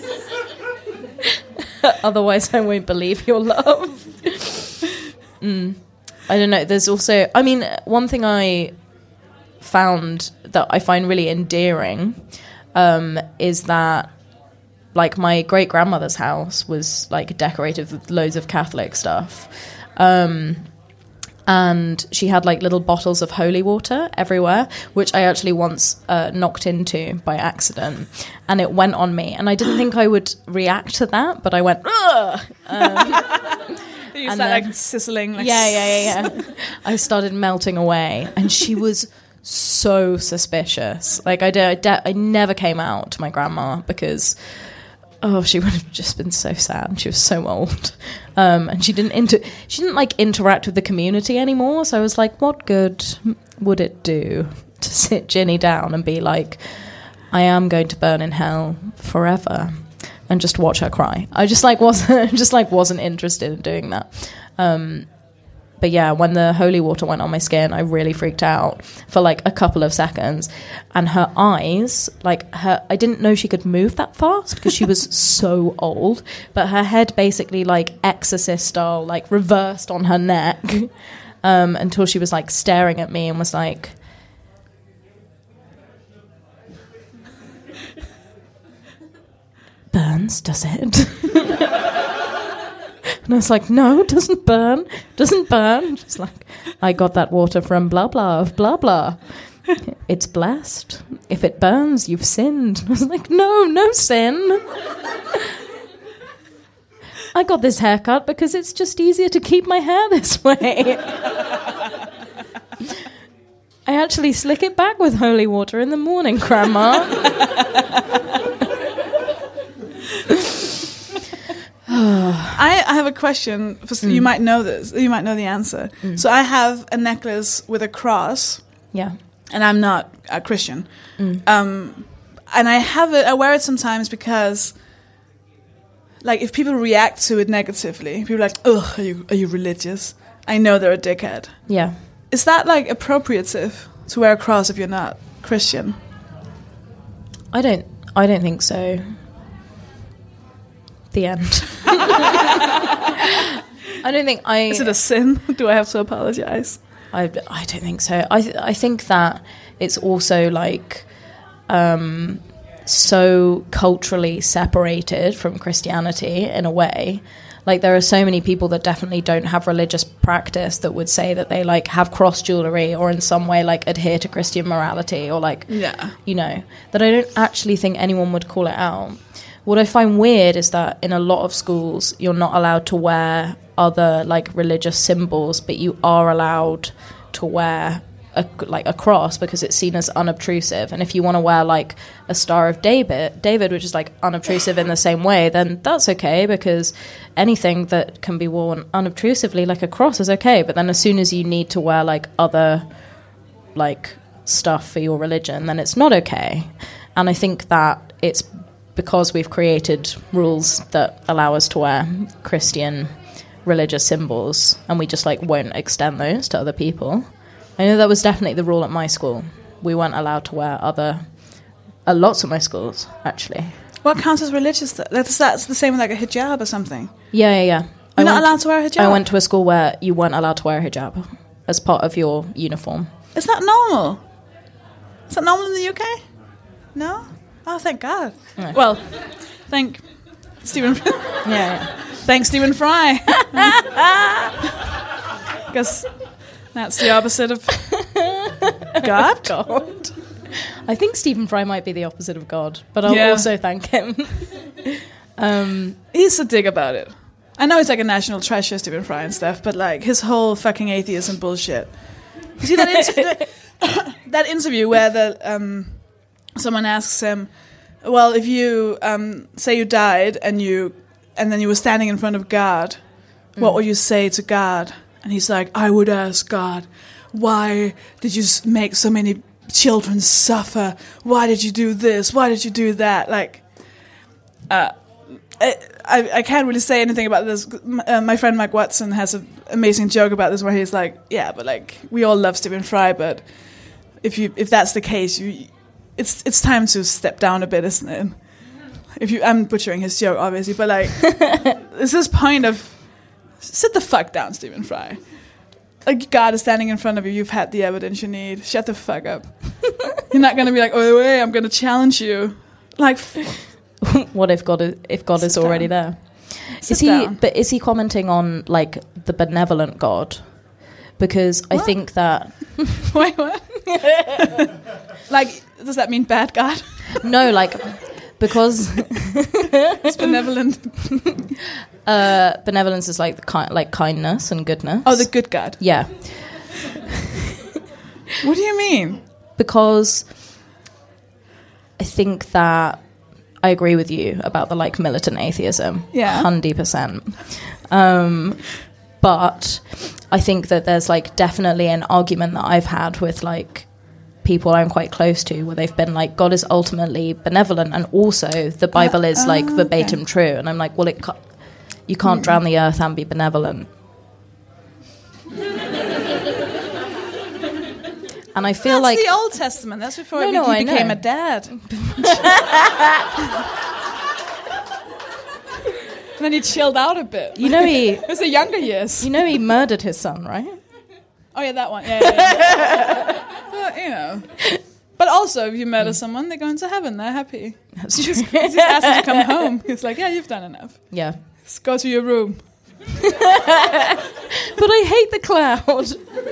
Otherwise I won't believe your love. mm. I don't know. There's also, I mean, one thing I found that I find really endearing um, is that like my great grandmother's house was like decorated with loads of Catholic stuff. Um, and she had like little bottles of holy water everywhere, which I actually once uh, knocked into by accident, and it went on me. And I didn't think I would react to that, but I went, ugh! Um, You And start then- like sizzling. Like, Yeah, yeah, yeah, yeah. I started melting away, and she was so suspicious. Like I did, I, de- I never came out to my grandma because, oh, she would have just been so sad. She was so old, um, and she didn't inter- she didn't like interact with the community anymore. So I was like, what good would it do to sit Ginny down and be like, I am going to burn in hell forever, and just watch her cry? I just like wasn't just like wasn't interested in doing that. Um, But yeah, when the holy water went on my skin, I really freaked out for like a couple of seconds. And her eyes, like her, I didn't know she could move that fast because she was so old. But her head basically like exorcist style, like reversed on her neck um, until she was like staring at me and was like, burns, does it? And I was like, no, it doesn't burn, doesn't burn. Just like, I got that water from blah, blah, of blah, blah. It's blessed. If it burns, you've sinned. I was like, no, no sin. I got this haircut because it's just easier to keep my hair this way. I actually slick it back with holy water in the morning, Grandma. I, I have a question. For, mm. You might know this. You might know the answer. Mm. So I have a necklace with a cross. Yeah. And I'm not a Christian. Mm. Um, and I have it. I wear it sometimes because, like, if people react to it negatively, people are like, "Ugh, are you are you religious?" I know they're a dickhead. Yeah. Is that like appropriative to wear a cross if you're not Christian? I don't. I don't think so. The end. I don't think I... Is it a sin? Do I have to apologize? I, I don't think so. I th- I think that it's also like um, so culturally separated from Christianity in a way. Like there are so many people that definitely don't have religious practice that would say that they like have cross jewelry or in some way like adhere to Christian morality or like, yeah. you know, that I don't actually think anyone would call it out. What I find weird is that in a lot of schools, you're not allowed to wear other like religious symbols, but you are allowed to wear a, like a cross because it's seen as unobtrusive. And if you want to wear like a Star of David, David, which is like unobtrusive in the same way, then that's okay because anything that can be worn unobtrusively, like a cross, is okay. But then as soon as you need to wear like other like stuff for your religion, then it's not okay. And I think that it's because we've created rules that allow us to wear Christian religious symbols and we just like won't extend those to other people. I know that was definitely the rule at my school. We weren't allowed to wear other uh, lots of my schools actually. What counts as religious? Th- that's that's the same with like a hijab or something. Yeah, yeah, yeah. You're I not went, allowed to wear a hijab? I went to a school where you weren't allowed to wear a hijab as part of your uniform. Is that normal? Is that normal in the U K? No? Oh, thank God. No. Well, thank Stephen. Yeah, yeah. Thanks, Stephen Fry. Because that's the opposite of God. God. I think Stephen Fry might be the opposite of God, but I'll Yeah. also thank him. um, He's a dig about it. I know he's like a national treasure, Stephen Fry and stuff, but like his whole fucking atheism bullshit. You see that inter- that interview where the um, someone asks him, well, if you um, say you died and you and then you were standing in front of God, mm. what would you say to God? And he's like, I would ask God, why did you make so many children suffer? Why did you do this? Why did you do that? Like, uh, I, I, I can't really say anything about this. Uh, my friend Mike Watson has an amazing joke about this where he's like, yeah, but like, we all love Stephen Fry, but if you if that's the case, you it's it's time to step down a bit, isn't it? If you, I'm butchering his joke, obviously, but like, it's this point of, sit the fuck down, Stephen Fry. Like, God is standing in front of you, you've had the evidence you need, shut the fuck up. You're not going to be like, oh, wait, I'm going to challenge you. Like, what if God is, if God is already down. there? Sit is he? down. But is he commenting on like the benevolent God? Because what? I think that wait, what? Like, does that mean bad God? no, like because It's benevolent. uh, benevolence is like the ki- like kindness and goodness. Oh, the good God. yeah, What do you mean? because I think that I agree with you about the like militant atheism. Yeah. one hundred percent. Um, but I think that there's like definitely an argument that I've had with like people I'm quite close to where they've been like, God is ultimately benevolent and also the Bible is uh, like okay. verbatim true. And I'm like, well, it ca- you can't drown the earth and be benevolent. And I feel That's like the Old Testament. That's before No, he no, I became know. a dad. And then he chilled out a bit. you know he It was the younger years. you know he murdered his son, right? Oh yeah, that one. Yeah, yeah, yeah. Well, you know. But also, if you murder someone, they go into heaven. They're happy. That's You true. just, you just ask them to come home. He's like, yeah, you've done enough. Yeah. Just go to your room. But I hate the cloud.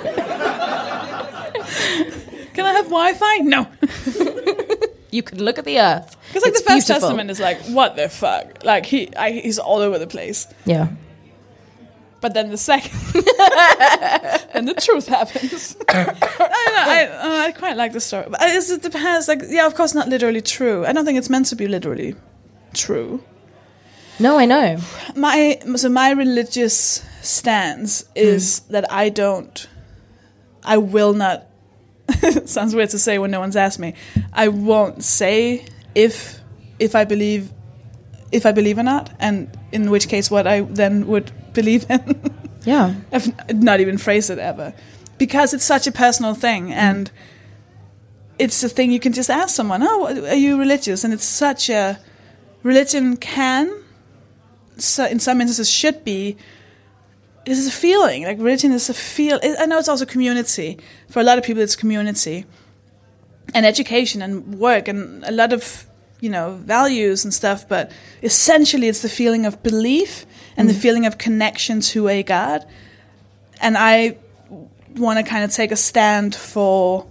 Can I have Wi-Fi? No. You can look at the earth. Because like It's the First beautiful. Testament is like, what the fuck? Like he, I, he's all over the place. Yeah. But then the second, then the truth happens. I don't know. I, uh, I quite like the story, but it's, it depends. Like, yeah, of course, not literally true. I don't think it's meant to be literally true. No, I know. My so my religious stance is Hmm. that I don't, I will not. Sounds weird to say when no one's asked me. I won't say if if I believe if I believe or not, and in which case what I then would believe in. Yeah. I've not even phrased it ever, because it's such a personal thing, and it's a thing you can just ask someone. Oh, are you religious? And it's such a religion can, so in some instances, should be. This is a feeling. Like religion is a feel. I know it's also community. For a lot of people, it's community, and education and work and a lot of, you know, values and stuff. But essentially, it's the feeling of belief and the feeling of connection to a God. And I want to kind of take a stand for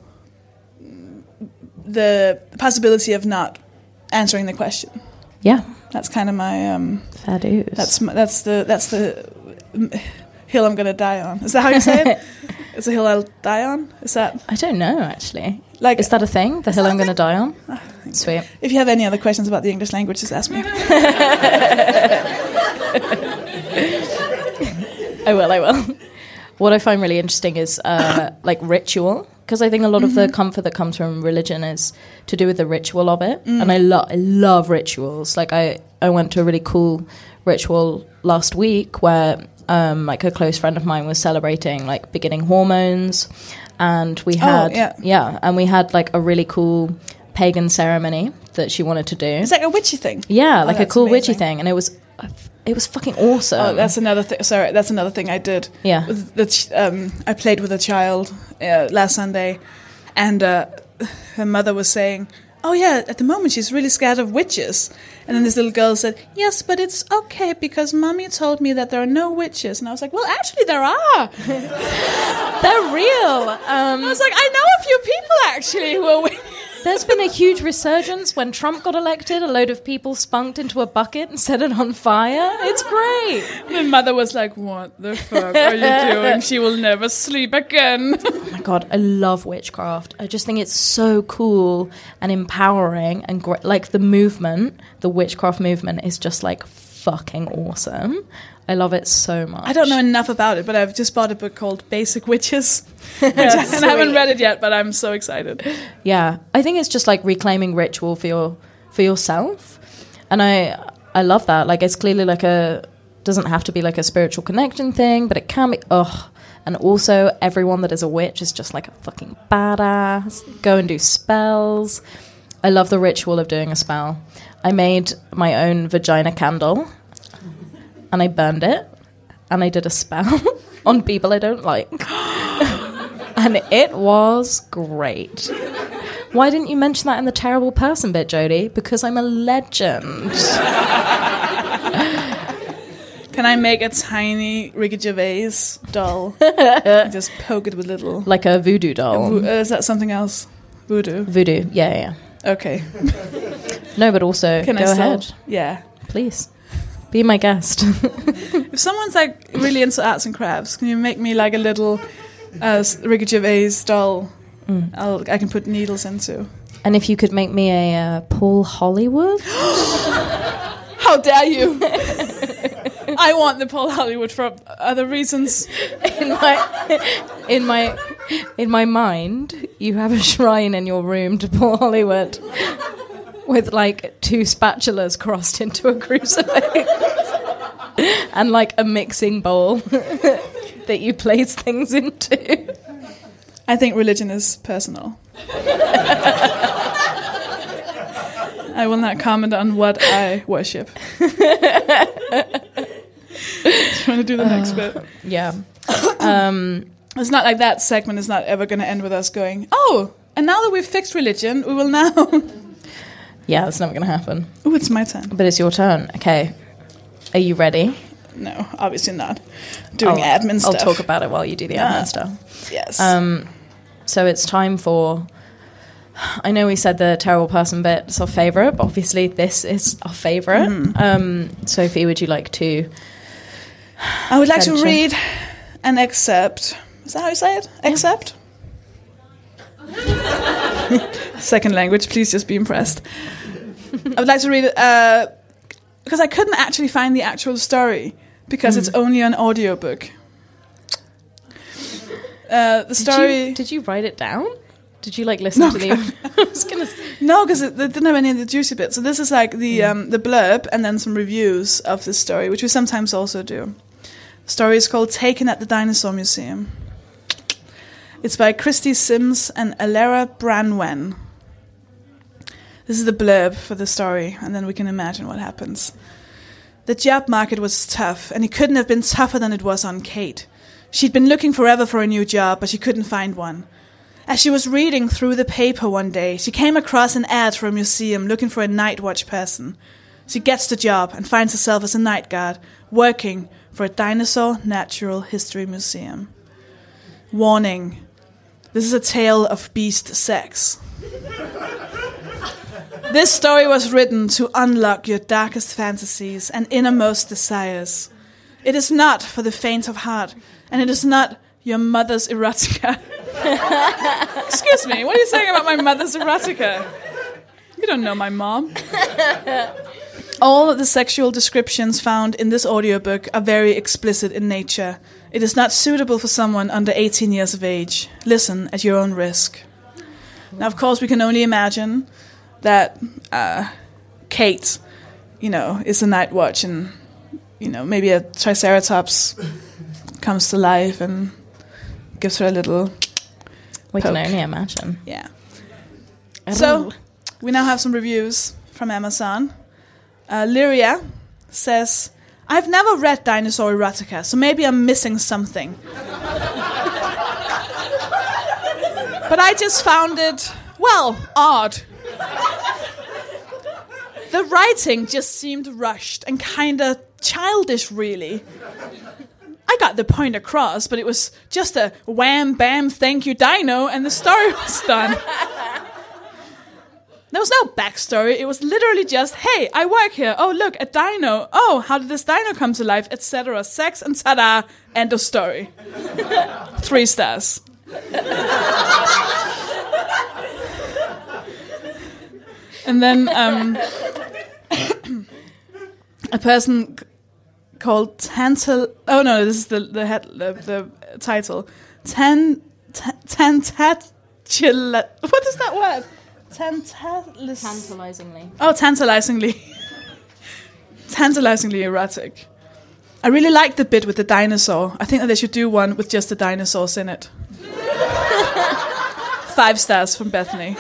the possibility of not answering the question. Yeah. That's kind of my. Um, Fair dues. that's my, that's the that's the hill I'm gonna die on. Is that how you say it? It's a hill I'll die on. Is that I don't know, actually. like? Is that a thing? The hill that I'm a going to die on? Sweet. If you have any other questions about the English language, just ask me. I will, I will. What I find really interesting is uh, like ritual, because I think a lot of the comfort that comes from religion is to do with the ritual of it. And I, lo- I love rituals. Like I, I went to a really cool ritual last week where um, like a close friend of mine was celebrating like beginning hormones, and we had yeah. yeah, and we had like a really cool pagan ceremony that she wanted to do. It's like a witchy thing. Yeah, Oh, like a that's cool witchy amazing. thing, and it was it was fucking awesome. Oh, that's another thing. Sorry, that's another thing I did. Yeah. With the ch- um, I played with a child uh, last Sunday, and uh, her mother was saying, "Oh yeah, at the moment she's really scared of witches." And then this little girl said, "Yes, but it's okay because mommy told me that there are no witches." And I was like, "Well, actually, there are." They're real. Um, I was like, "I know a few people actually who are witches." There's been a huge resurgence when Trump got elected. A load of people spunked into a bucket and set it on fire. It's great. My mother was like, "What the fuck are you doing? She will never sleep again." Oh my god, I love witchcraft. I just think it's so cool and empowering, and great. Like the movement, the witchcraft movement is just like fucking awesome. I love it so much. I don't know enough about it, but I've just bought a book called Basic Witches. and I haven't read it yet, but I'm so excited. Yeah, I think it's just like reclaiming ritual for your for yourself, and I I love that. Like it's clearly like a doesn't have to be like a spiritual connection thing, but it can be. Ugh. And also, everyone that is a witch is just like a fucking badass. Go and do spells. I love the ritual of doing a spell. I made my own vagina candle, and I burned it, and I did a spell on people I don't like. And it was great. Why didn't you mention that in the terrible person bit, Jodie? Because I'm a legend. Can I make a tiny Ricky Gervais doll? And just poke it with little... Like a voodoo doll. Vo- uh, is that something else? Voodoo? Voodoo, yeah, yeah, yeah. Okay. No, but also Can go I still- ahead, Yeah. please. Be my guest. If someone's like really into arts and crafts, can you make me like a little uh, Ricky Gervais doll? Mm. I'll, I can put needles into. And if you could make me a uh, Paul Hollywood? How dare you! I want the Paul Hollywood for other reasons. in my in my in my mind, you have a shrine in your room to Paul Hollywood with like two spatulas crossed into a crucifix and like a mixing bowl that you place things into. I think religion is personal. I will not comment on what I worship. Do you want to do the next bit? Yeah. Um, It's not like that segment is not ever going to end with us going, oh, and now that we've fixed religion, we will now... yeah, that's never going to happen. Oh, it's my turn. But it's your turn. Okay. Are you ready? No, obviously not. Doing I'll, admin stuff. I'll talk about it while you do the admin Ah. stuff. Yes. Um, so it's time for... I know we said the terrible person bit is our favourite, but obviously this is our favourite. Mm-hmm. Um, Sophie, would you like to... I would like to Venture. read an excerpt. Is that how you say it? Excerpt? Second language, please just be impressed. I would like to read it uh, because I couldn't actually find the actual story because Mm. it's only an audiobook. Uh, the story... Did you, did you write it down? Did you like listen to the... I was gonna say, No, because it, it didn't have any of the juicy bits. So this is like the um, the blurb and then some reviews of this story, which we sometimes also do. The story is called Taken at the Dinosaur Museum. It's by Christy Sims and Alara Branwen. This is the blurb for the story, and then we can imagine what happens. The job market was tough, and it couldn't have been tougher than it was on Kate. She'd been looking forever for a new job, but she couldn't find one. As she was reading through the paper one day, she came across an ad for a museum looking for a night watch person. She gets the job and finds herself as a night guard, working for a dinosaur natural history museum. Warning. This is a tale of beast sex. This story was written to unlock your darkest fantasies and innermost desires. It is not for the faint of heart, and it is not your mother's erotica. Excuse me, what are you saying about my mother's erotica? You don't know my mom. All of the sexual descriptions found in this audiobook are very explicit in nature. It is not suitable for someone under eighteen years of age. Listen at your own risk. Now, of course, we can only imagine that uh, Kate, you know, is a night watch and, you know, maybe a triceratops comes to life and gives her a little... we can Poke. only imagine. Yeah. I So, don't know. we now have some reviews from Amazon. Uh, Lyria says, I've never read Dinosaur Erotica, so maybe I'm missing something. But I just found it, well, odd. The writing just seemed rushed and kind of childish, really. I got the point across, but it was just a wham, bam, thank you, dino, and the story was done. There was no backstory. It was literally just, hey, I work here. Oh, look, a dino. Oh, how did this dino come to life, et cetera. Sex and ta-da, end of story. Three stars. And then um, a person c- called Tantal. Oh no, this is the the head, the, the title. Tan Tantatula. What is that word? Tantalis. Tantalizingly. Oh, tantalizingly. Tantalizingly erotic. I really like the bit with the dinosaur. I think that they should do one with just the dinosaurs in it. Five stars from Bethany.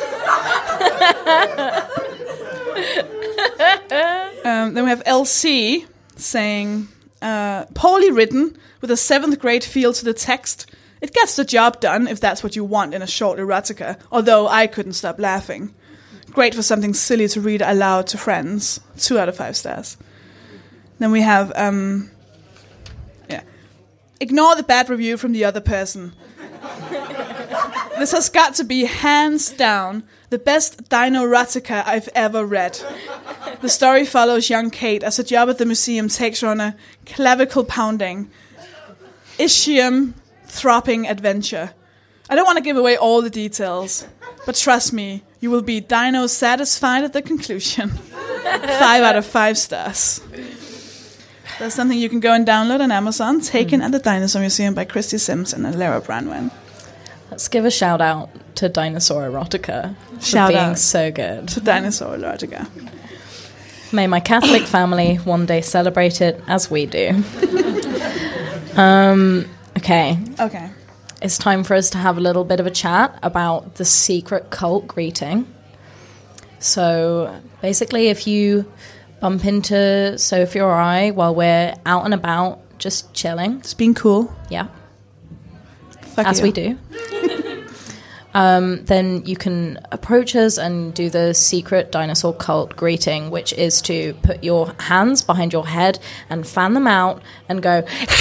um, then we have L C saying, uh, poorly written, with a seventh grade feel to the text. It gets the job done if that's what you want in a short erotica, although I couldn't stop laughing. Great for something silly to read aloud to friends. Two out of five stars. Then we have, um, yeah, ignore the bad review from the other person. This has got to be hands down the best dino-erotica I've ever read. The story follows young Kate as a job at the museum takes her on a clavicle-pounding, ischium-thropping adventure. I don't want to give away all the details, but trust me, you will be dino-satisfied at the conclusion. Five out of five stars. That's something you can go and download on Amazon, Taken mm. at the Dinosaur Museum by Christy Simpson and Lara Branwen. Let's give a shout out to Dinosaur Erotica for shout being out so good. To Dinosaur Erotica. May my Catholic family one day celebrate it as we do. um, okay. Okay. It's time for us to have a little bit of a chat about the secret cult greeting. So basically, if you bump into Sophie or I while we're out and about, just chilling. Just being cool. Yeah. Fuck as you. we do. um, then you can approach us and do the secret dinosaur cult greeting, which is to put your hands behind your head and fan them out and go...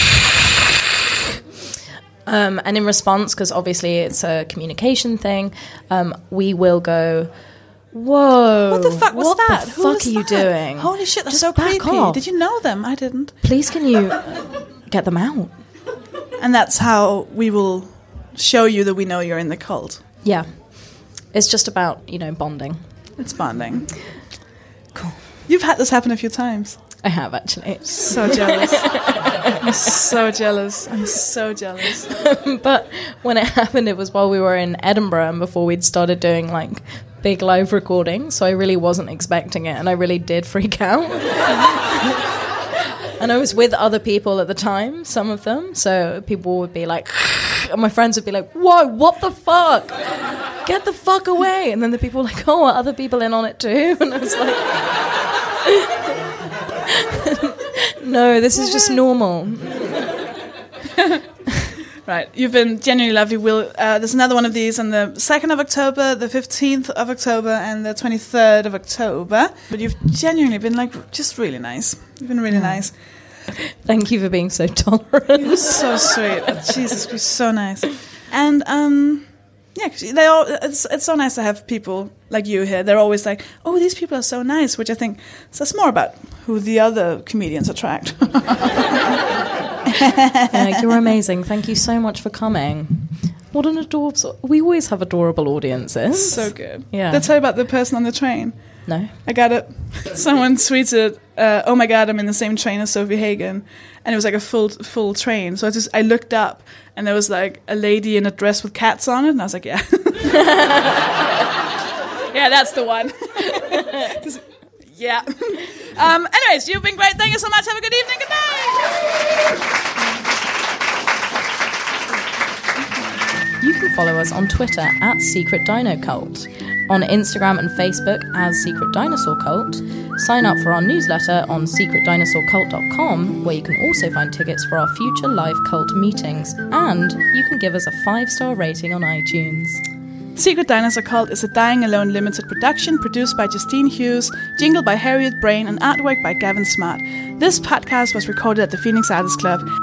um, and in response, because obviously it's a communication thing, um, we will go... Whoa. What the fuck was what that? What the Who fuck was are you that? doing? Holy shit, that's Just so back creepy. off. Did you know them? I didn't. Please, can you get them out? And that's how we will show you that we know you're in the cult. Yeah. It's just about, you know, bonding. It's bonding. Cool. You've had this happen a few times. I have, actually. So jealous. I'm so jealous. I'm so jealous. But when it happened, it was while we were in Edinburgh and before we'd started doing, like, big live recordings. So I really wasn't expecting it, and I really did freak out. And I was with other people at the time, some of them. So people would be like... And my friends would be like, whoa, what the fuck? Get the fuck away. And then the people were like, oh, are other people in on it too? And I was like... No, this is just normal. Right, you've been genuinely lovely. We'll, uh, there's another one of these on the second of October, the fifteenth of October, and the twenty-third of October. But you've genuinely been, like, just really nice. You've been really nice. Thank you for being so tolerant. You're so sweet. Oh, Jesus, you're so nice. And, um... yeah, 'cause they all, it's it's so nice to have people like you here. They're always like, oh, these people are so nice, which I think says more about who the other comedians attract. Yeah, you're amazing. Thank you so much for coming. What an adorable... We always have adorable audiences. So good. Yeah. Did I tell you about the person on the train? No. I got it. Someone tweeted, uh, oh my God, I'm in the same train as Sophie Hagen. And it was like a full full train. So I just I looked up and there was like a lady in a dress with cats on it. And I was like, yeah. Yeah, that's the one. Yeah. Um, anyways, you've been great. Thank you so much. Have a good evening. Good night. You can follow us on Twitter at Secret Dino Cult, on Instagram and Facebook as Secret Dinosaur Cult. Sign up for our newsletter on secret dinosaur cult dot com, where you can also find tickets for our future live cult meetings, and you can give us a five-star rating on iTunes. Secret Dinosaur Cult is a Dying Alone limited production produced by Justine Hughes, jingle by Harriet Brain, and artwork by Gavin Smart. This podcast was recorded at the Phoenix Artists Club.